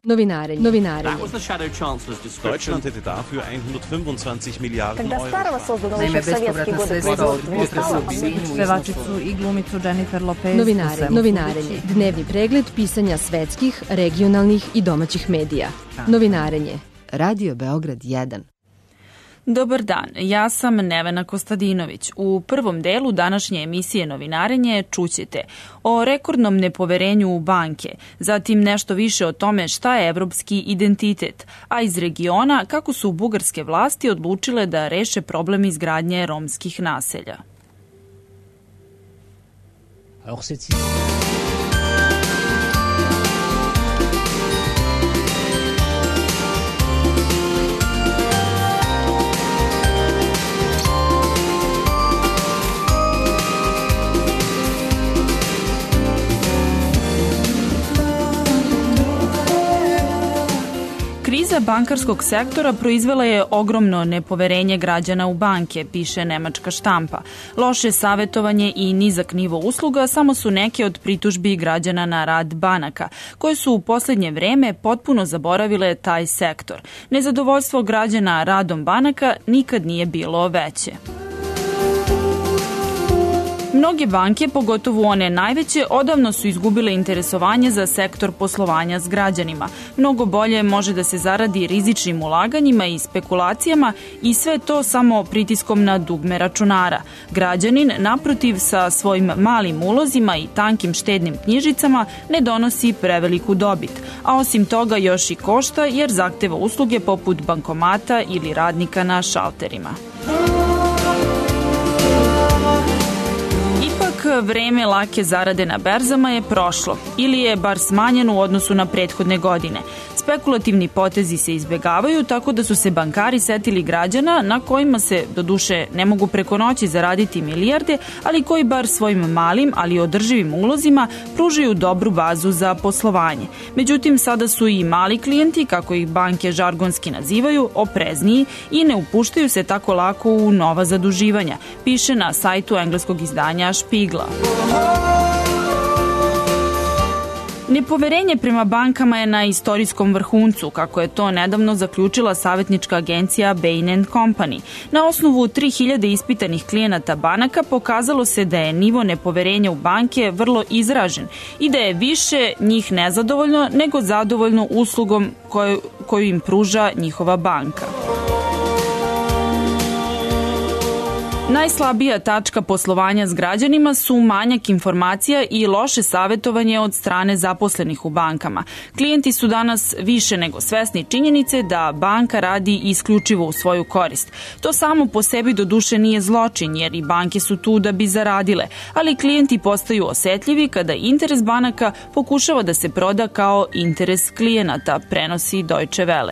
Novinarenje. Deutschland hätte dafür 125 Milijarden Когда Euro. Старого создано Naime, еще в советские bespovratna годы sredstva od производства не стало. pevačicu i glumicu Jennifer Lopez. Novinarenje. Dnevni pregled pisanja svetskih, regionalnih i domaćih medija. Novinarenje. Radio Beograd 1. Dobar dan, ja sam Nevena Kostadinović. U prvom delu današnje emisije Novinarenje čućete o rekordnom nepoverenju u banke, zatim nešto više o tome šta je evropski identitet, a iz regiona kako su bugarske vlasti odlučile da reše problem izgradnje romskih naselja. Kriza bankarskog sektora proizvela je ogromno nepoverenje građana u banke, piše nemačka štampa. Loše savetovanje i nizak nivo usluga samo su neke od pritužbi građana na rad banaka, koje su u poslednje vreme potpuno zaboravile taj sektor. Nezadovoljstvo građana radom banaka nikad nije bilo veće. Mnoge banke, pogotovo one najveće, odavno su izgubile interesovanje za sektor poslovanja s građanima. Mnogo bolje može da se zaradi rizičnim ulaganjima i spekulacijama i sve to samo pritiskom na dugme računara. Građanin, naprotiv, sa svojim malim ulozima i tankim štednim knjižicama ne donosi preveliku dobit, a osim toga još i košta jer zahteva usluge poput bankomata ili radnika na šalterima. Vreme lake zarade na berzama je prošlo ili je bar smanjeno u odnosu na prethodne godine. Spekulativni potezi se izbegavaju tako da su se bankari setili građana na kojima se, doduše, ne mogu preko noći zaraditi milijarde, ali koji bar svojim malim, ali održivim ulozima pružaju dobru bazu za poslovanje. Međutim, sada su i mali klijenti, kako ih banke žargonski nazivaju, oprezniji i ne upuštaju se tako lako u nova zaduživanja, piše na sajtu engleskog izdanja Špigla. Nepoverenje prema bankama je na istorijskom vrhuncu, kako je to nedavno zaključila savjetnička agencija Bain & Company. Na osnovu 3000 ispitanih klijenata banaka pokazalo se da je nivo nepoverenja u banke vrlo izražen i da je više njih nezadovoljno nego zadovoljno uslugom koju im pruža njihova banka. Najslabija tačka poslovanja s građanima su manjak informacija i loše savetovanje od strane zaposlenih u bankama. Klijenti su danas više nego svesni činjenice da banka radi isključivo u svoju korist. To samo po sebi doduše nije zločin, jer i banke su tu da bi zaradile, ali klijenti postaju osetljivi kada interes banaka pokušava da se proda kao interes klijenata, prenosi Deutsche Welle.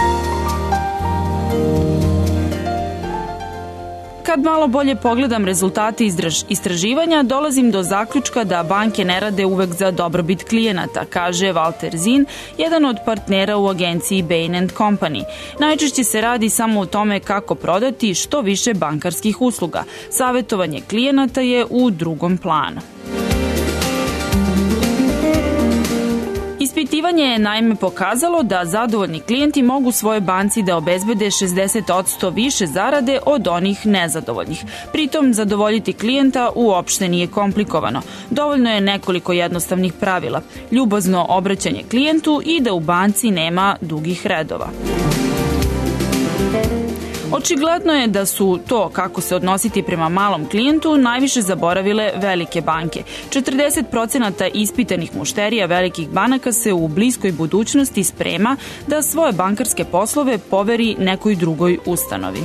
Kad malo bolje pogledam rezultate istraživanja, dolazim do zaključka da banke ne rade uvek za dobrobit klijenata, kaže Walter Zinn, jedan od partnera u agenciji Bain & Company. Najčešće se radi samo o tome kako prodati što više bankarskih usluga. Savetovanje klijenata je u drugom planu. Ispitivanje je naime pokazalo da zadovoljni klijenti mogu svojoj banci da obezbede 60% više zarade od onih nezadovoljnih. Pritom, zadovoljiti klijenta uopšte nije komplikovano. Dovoljno je nekoliko jednostavnih pravila, ljubazno obraćanje klijentu i da u banci nema dugih redova. Očigledno je da su to kako se odnositi prema malom klijentu najviše zaboravile velike banke. 40% ispitanih mušterija velikih banaka se u bliskoj budućnosti sprema da svoje bankarske poslove poveri nekoj drugoj ustanovi.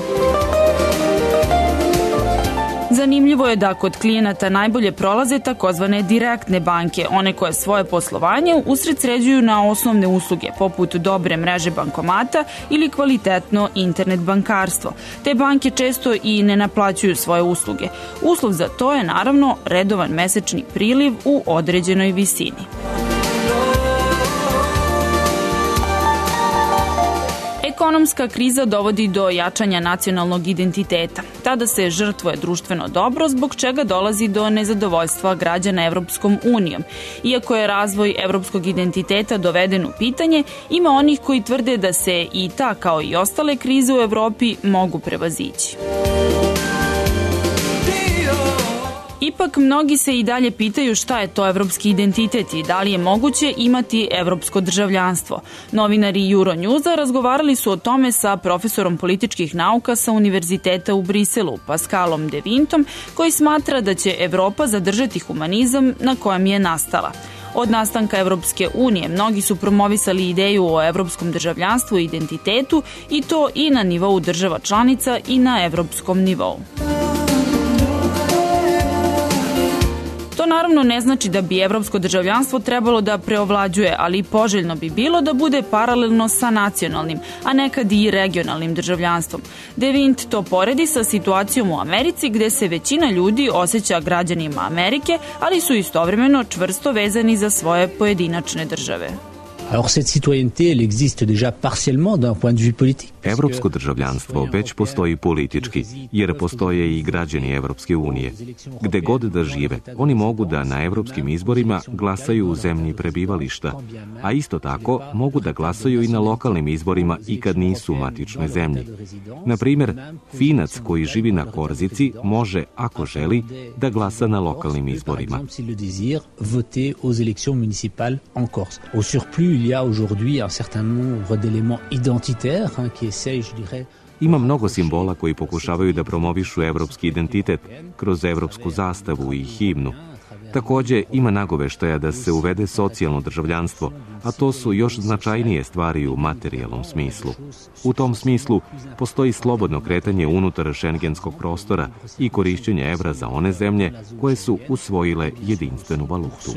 Zanimljivo je da kod klijenata najbolje prolaze takozvane direktne banke, one koje svoje poslovanje usredsređuju na osnovne usluge, poput dobre mreže bankomata ili kvalitetno internet bankarstvo. Te banke često i ne naplaćuju svoje usluge. Uslov za to je naravno redovan mesečni priliv u određenoj visini. Ekonomska kriza dovodi do jačanja nacionalnog identiteta. Tada se žrtvuje društveno dobro, zbog čega dolazi do nezadovoljstva građana Evropskom unijom. Iako je razvoj evropskog identiteta doveden u pitanje, ima onih koji tvrde da se i ta, kao i ostale krize u Evropi, mogu prevazići. Ipak, mnogi se i dalje pitaju šta je to evropski identitet i da li je moguće imati evropsko državljanstvo. Novinari Euronewsa razgovarali su o tome sa profesorom političkih nauka sa Univerziteta u Briselu, Pascalom de Vintom, koji smatra da će Evropa zadržati humanizam na kojem je nastala. Od nastanka Evropske unije mnogi su promovisali ideju o evropskom državljanstvu i identitetu, i to i na nivou država članica i na evropskom nivou. To naravno ne znači da bi evropsko državljanstvo trebalo da preovlađuje, ali poželjno bi bilo da bude paralelno sa nacionalnim, a nekad i regionalnim državljanstvom. De Vint to poredi sa situacijom u Americi, gde se većina ljudi osjeća građanima Amerike, ali su istovremeno čvrsto vezani za svoje pojedinačne države. Alors cette citoyenneté, elle existe déjà partiellement d'un point de vue politique. Evropsko državljanstvo već postoji politički, jer postoje i građani Evropske unije. Gde god da žive, oni mogu da na evropskim izborima glasaju u zemlji prebivališta, a isto tako mogu da glasaju i na lokalnim izborima i kad nisu u matičnoj zemlji. Na primjer, Finac koji živi na Korzici može, ako želi, da glasa na lokalnim izborima. Il y a aujourd'hui un certain nombre d'éléments identitaires qui essayent, je dirais, Ima mnogo simbola koji pokušavaju da promovišu evropski identitet kroz evropsku zastavu i himnu. Takođe, ima nagoveštaja da se uvede socijalno državljanstvo, a to su još značajnije stvari u materijalnom smislu. U tom smislu postoji slobodno kretanje unutar šengenskog prostora i korišćenje evra za one zemlje koje su usvojile jedinstvenu valutu.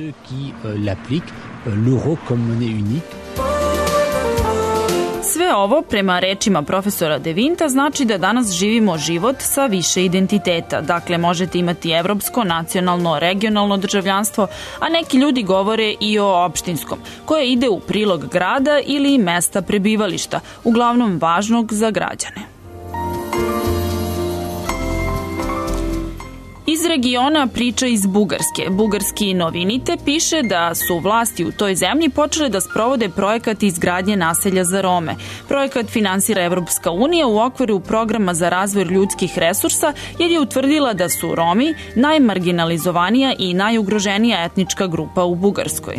Sve ovo, prema rečima profesora De Vinta, znači da danas živimo život sa više identiteta. Dakle, možete imati evropsko, nacionalno, regionalno državljanstvo, a neki ljudi govore i o opštinskom, koje ide u prilog grada ili mesta prebivališta, uglavnom važnog za građane. Iz regiona priča iz Bugarske. Bugarski Novinite piše da su vlasti u toj zemlji počele da sprovode projekat izgradnje naselja za Rome. Projekat finansira Evropska unija u okviru programa za razvoj ljudskih resursa, jer je utvrdila da su Romi najmarginalizovanija i najugroženija etnička grupa u Bugarskoj.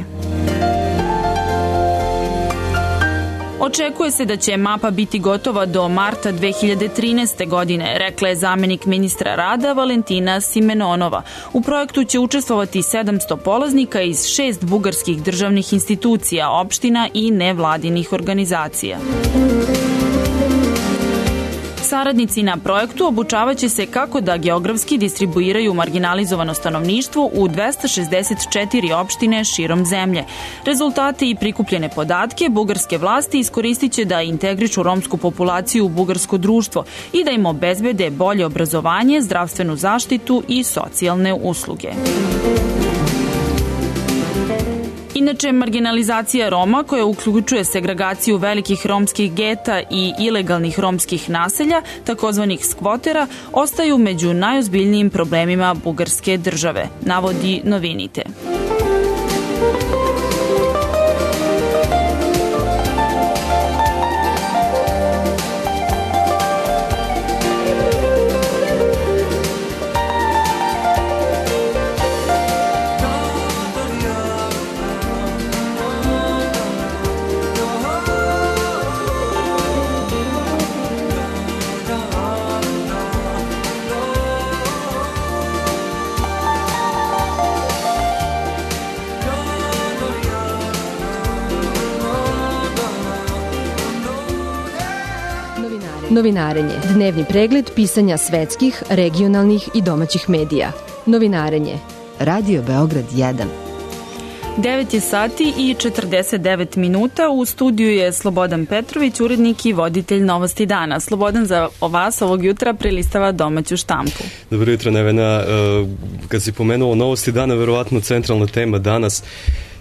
Očekuje se da će mapa biti gotova do marta 2013. godine, rekla je zamenik ministra rada Valentina Simenonova. U projektu će učestvovati 700 polaznika iz 6 bugarskih državnih institucija, opština i nevladinih organizacija. Saradnici na projektu obučavaće se kako da geografski distribuiraju marginalizovano stanovništvo u 264 opštine širom zemlje. Rezultate i prikupljene podatke bugarske vlasti iskoristit će da integrišu romsku populaciju u bugarsko društvo i da im obezbede bolje obrazovanje, zdravstvenu zaštitu i socijalne usluge. Inače, marginalizacija Roma, koja uključuje segregaciju velikih romskih geta i ilegalnih romskih naselja, takozvanih skvotera, ostaju među najozbiljnijim problemima bugarske države, navodi Novinite. Novinarenje. Dnevni pregled pisanja svetskih, regionalnih i domaćih medija. Novinarenje. Radio Beograd 1. 9 je sati i 49 minuta. U studiju je Slobodan Petrović, urednik i voditelj Novosti dana. Slobodan, za vas ovog jutra prelistava domaću štampu. Dobro jutro, Nevena. Kad si pomenuo Novosti dana, verovatno centralna tema danas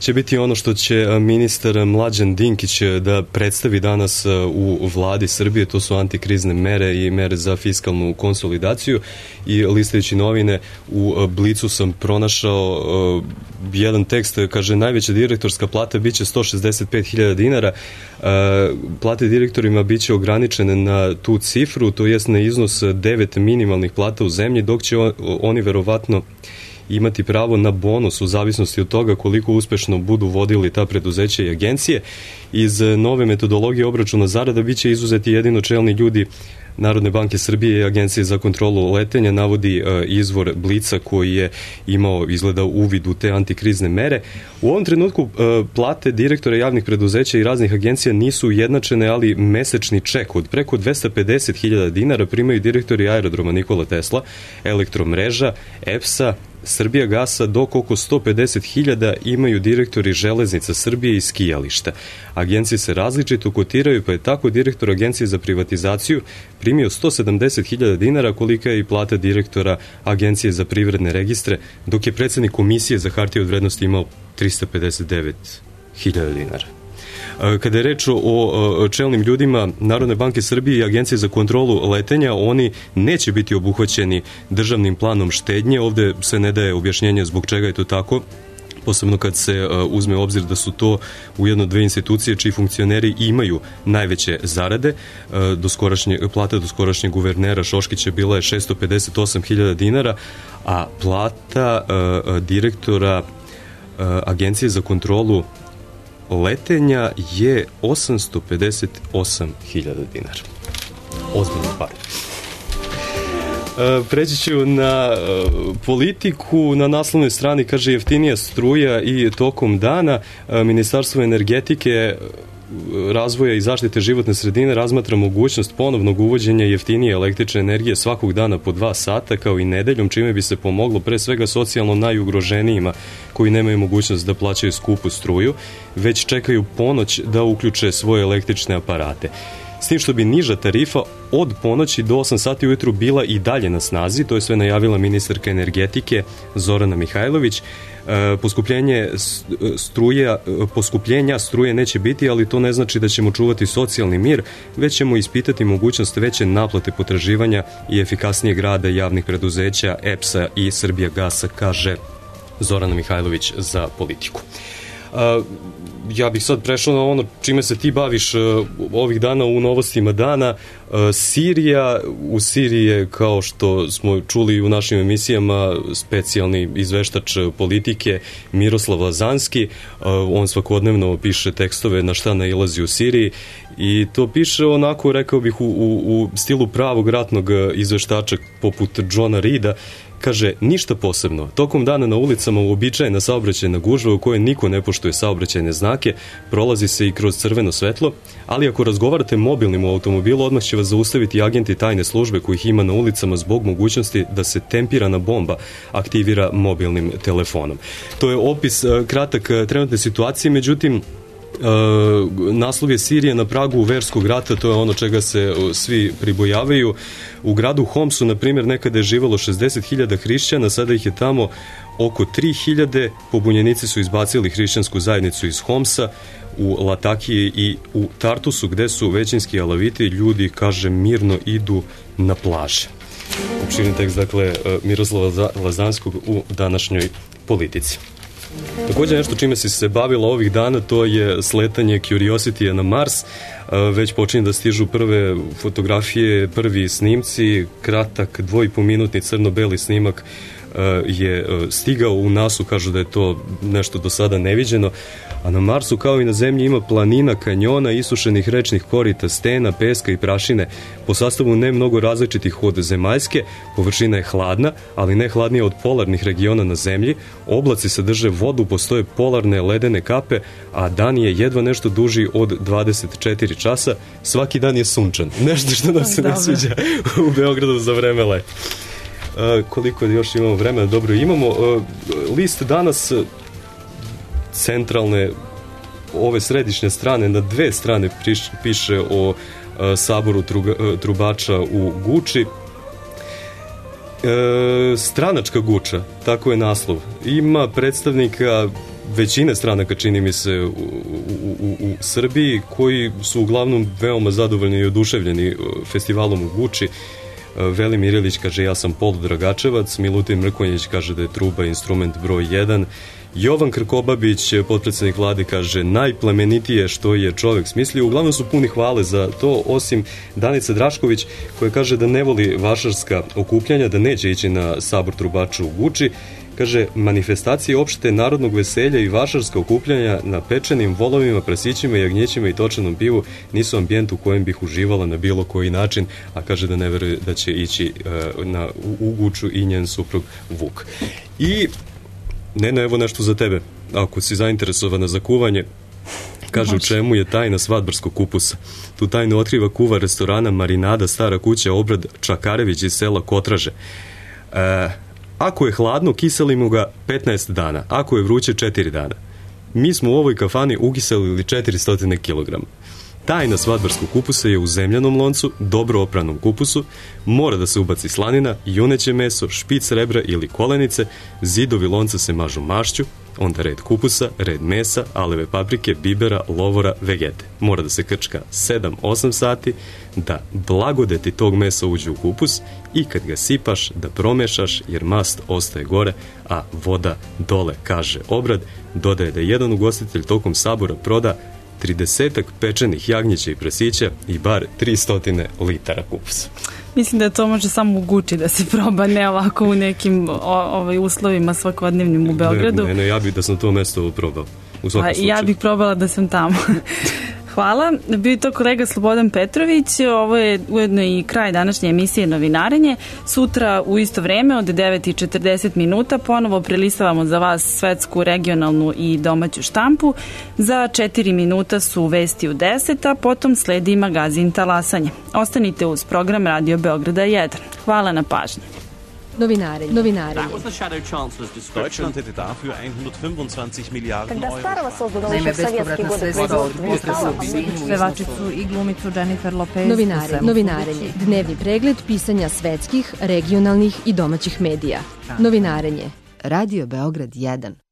će biti ono što će ministar Mlađan Dinkić da predstavi danas u vladi Srbije. To su antikrizne mere i mere za fiskalnu konsolidaciju. I listajući novine u Blicu sam pronašao jedan tekst, kaže najveća direktorska plata biće 165.000 dinara. Plate direktorima biće ograničene na tu cifru, to jest na iznos 9 minimalnih plata u zemlji, dok će oni verovatno imati pravo na bonus u zavisnosti od toga koliko uspešno budu vodili ta preduzeća i agencije. Iz nove metodologije obračuna zarada biće izuzeti jedino čelni ljudi Narodne banke Srbije i Agencije za kontrolu letenja, navodi izvor Blica koji je imao izgleda uvid u te antikrizne mere. U ovom trenutku plate direktora javnih preduzeća i raznih agencija nisu ujednačene, ali mesečni ček od preko 250.000 dinara primaju direktori aerodroma Nikola Tesla, Elektromreža, EPS-a, Srbijagasa, dok oko 150.000 imaju direktori Železnica Srbije i skijališta. Agencije se različito kotiraju, pa je tako direktor Agencije za privatizaciju primio 170.000 dinara, kolika je i plata direktora Agencije za privredne registre, dok je predsednik Komisije za hartije od vrednosti imao 359.000 dinara. Kada je reč o čelnim ljudima Narodne banke Srbije i Agencije za kontrolu letenja, oni neće biti obuhvaćeni državnim planom štednje. Ovde se ne daje objašnjenje zbog čega je to tako, posebno kad se uzme obzir da su to ujedno dve institucije čiji funkcioneri imaju najveće zarade. Plata doskorašnjeg guvernera Šoškića bila je 658.000 dinara, a plata direktora Agencije za kontrolu letenja je 858.000 dinara. Ozbiljno par. Preći ću na politiku. Na naslovnoj strani kaže jeftinija struja i tokom dana Ministarstvo energetike, razvoja i zaštite životne sredine razmatra mogućnost ponovnog uvođenja jeftinije električne energije svakog dana po 2 sata kao i nedeljom, čime bi se pomoglo pre svega socijalno najugroženijima koji nemaju mogućnost da plaćaju skupu struju, već čekaju ponoć da uključe svoje električne aparate. S tim što bi niža tarifa od ponoći do 8 sati ujutru bila i dalje na snazi, to je sve najavila ministarka energetike Zorana Mihajlović. Poskupljenja struje neće biti, ali to ne znači da ćemo čuvati socijalni mir, već ćemo ispitati mogućnost veće naplate potraživanja i efikasnijeg rada javnih preduzeća EPS-a i Srbijagasa, kaže Zorana Mihajlović za Politiku. Ja bih sad prešao na ono čime se ti baviš ovih dana u novostima dana. Sirija, u Siriji je, kao što smo čuli u našim emisijama, specijalni izveštač politike Miroslav Lazanski. On svakodnevno piše tekstove na šta nailazi u Siriji i to piše onako, rekao bih, u stilu pravog ratnog izveštača poput Johna Reeda. Kaže, ništa posebno. Tokom dana na ulicama uobičajena saobraćajna gužva u kojoj niko ne poštuje saobraćajne znake, prolazi se i kroz crveno svetlo, ali ako razgovarate mobilnim u automobilu, odmah će vas zaustaviti agenti tajne službe kojih ima na ulicama zbog mogućnosti da se tempirana bomba aktivira mobilnim telefonom. To je opis kratak trenutne situacije, međutim, naslov je Sirija na pragu verskog rata, to je ono čega se svi pribojavaju. U gradu Homsu, na primjer, nekada je živalo 60.000 hrišćana, sada ih je tamo oko 3.000. Pobunjenici su izbacili hrišćansku zajednicu iz Homsa. U Latakiji i u Tartusu, gde su većinski alaviti, ljudi, kaže, mirno idu na plaže. Opširni tekst, dakle, Miroslava Lazanskog u današnjoj Politici. Također nešto čime si se bavila ovih dana, to je sletanje Curiosity-a na Mars. Već počinje da stižu prve fotografije, prvi snimci. Kratak 2,5-minutni crno-beli snimak je stigao u NASA-u, kažu da je to nešto do sada neviđeno. A na Marsu, kao i na Zemlji, ima planina, kanjona, isušenih rečnih korita, stena, peska i prašine. Po sastavu ne mnogo različitih od zemaljske, površina je hladna, ali ne hladnija od polarnih regiona na Zemlji. Oblaci sadrže vodu, postoje polarne ledene kape, a dan je jedva nešto duži od 24 časa. Svaki dan je sunčan. Nešto što nam se ne sviđa u Beogradu za vreme leta. Koliko još imamo vremena? Dobro, imamo list danas centralne, ove središnje strane, na 2 strane piše o saboru trubača u Guči. Stranačka Guča, tako je naslov. Ima predstavnika većine stranaka, čini mi se, u Srbiji, koji su uglavnom veoma zadovoljni i oduševljeni festivalom u Guči. Velimir Ilić kaže ja sam poludragačevac, Milutin Mrkonjić kaže da je truba instrument broj 1, Jovan Krkobabić, potpredsednik vlade, kaže najplemenitije što je čovek smislio. Uglavnom su puni hvale za to, osim Danice Drašković koja kaže da ne voli vašarska okupljanja, da neće ići na sabor trubača u Guči. Kaže, manifestacije opšte narodnog veselja i vašarska okupljanja na pečenim volovima, prasićima, jagnjećima i točenom pivu nisu ambijent u kojem bih uživala na bilo koji način, a kaže da ne veruje da će ići u Guču i njen suprug Vuk. I Nena, evo nešto za tebe. Ako si zainteresovana za kuvanje, kaže u čemu je tajna svadbarskog kupusa. Tu tajnu otkriva kuvar restorana Marinada, Stara kuća, Obrad Čakarević iz sela Kotraže. Ako je hladno, kiselimo ga 15 dana. Ako je vruće, 4 dana. Mi smo u ovoj kafani ukiselili 400 kg. Tajna svadbarskog kupusa je u zemljanom loncu, dobro opranom kupusu, mora da se ubaci slanina, juneće meso, špic rebra ili kolenice, zidovi lonca se mažu mašću, onda red kupusa, red mesa, aleve paprike, bibera, lovora, vegete. Mora da se krčka 7-8 sati, da blagodeti tog mesa uđu u kupus i kad ga sipaš da promešaš jer mast ostaje gore, a voda dole, kaže Obrad. Dodaje da jedan ugostitelj tokom sabora proda 30 pečenih jagnjeća i prasića i bar 300 litara kupusa. Mislim da to može samo u Guči da se proba, ne ovako u nekim uslovima svakodnevnim u Beogradu. Ne, ja bih da sam to mesto probao. U svakom slučaju. Ja bih probala da sam tamo. Hvala. Bio je to kolega Slobodan Petrović. Ovo je ujedno i kraj današnje emisije Novinarenje. Sutra u isto vreme od 9:40 minuta ponovo prelistavamo za vas svetsku, regionalnu i domaću štampu. Za 4 minuta su vesti u 10, a potom sledi magazin Talasanje. Ostanite uz program Radio Beograda 1. Hvala na pažnji. Novinare. Deutschland hätte dafür 125 Milliarden Euro. Naime, bespovratna sredstva od pevačicu i glumicu Jennifer Lopez. Novinarenje. Dnevni pregled pisanja svetskih, regionalnih i domaćih medija. Novinarenje. Radio Beograd 1.